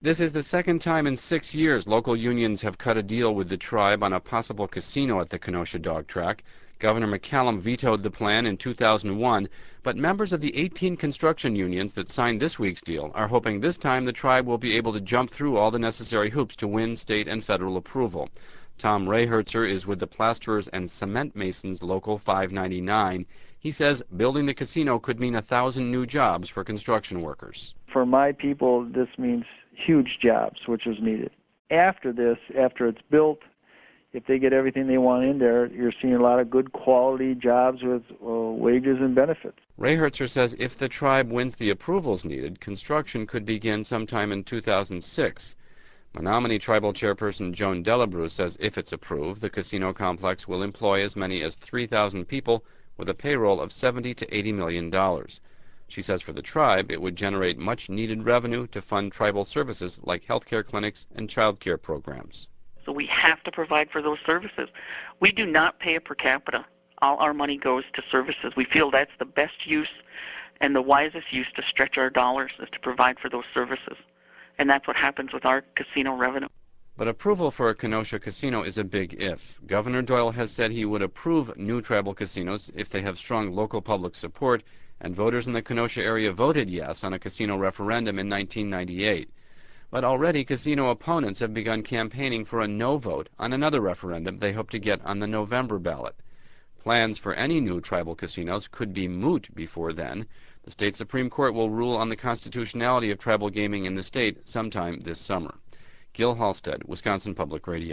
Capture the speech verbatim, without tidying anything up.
This is the second time in six years local unions have cut a deal with the tribe on a possible casino at the Kenosha Dog Track. Governor McCallum vetoed the plan in two thousand one, but members of the eighteen construction unions that signed this week's deal are hoping this time the tribe will be able to jump through all the necessary hoops to win state and federal approval. Tom Rayhertzer is with the Plasterers and Cement Masons Local five ninety-nine. He says building the casino could mean a thousand new jobs for construction workers. For my people, this means huge jobs, which is needed. After this, after it's built, if they get everything they want in there, you're seeing a lot of good quality jobs with uh, wages and benefits. Rayhertzer says if the tribe wins the approvals needed, construction could begin sometime in two thousand six. Menominee Tribal Chairperson Joan Delabrew says if it's approved, the casino complex will employ as many as three thousand people with a payroll of seventy to eighty million dollars. She says for the tribe, it would generate much-needed revenue to fund tribal services like health care clinics and child care programs. So we have to provide for those services. We do not pay a per capita. All our money goes to services. We feel that's the best use and the wisest use to stretch our dollars is to provide for those services. And that's what happens with our casino revenue. But approval for a Kenosha casino is a big if. Governor Doyle has said he would approve new tribal casinos if they have strong local public support, and voters in the Kenosha area voted yes on a casino referendum in nineteen ninety-eight. But already casino opponents have begun campaigning for a no vote on another referendum they hope to get on the November ballot. Plans for any new tribal casinos could be moot before then. The state Supreme Court will rule on the constitutionality of tribal gaming in the state sometime this summer. Gil Halstead, Wisconsin Public Radio.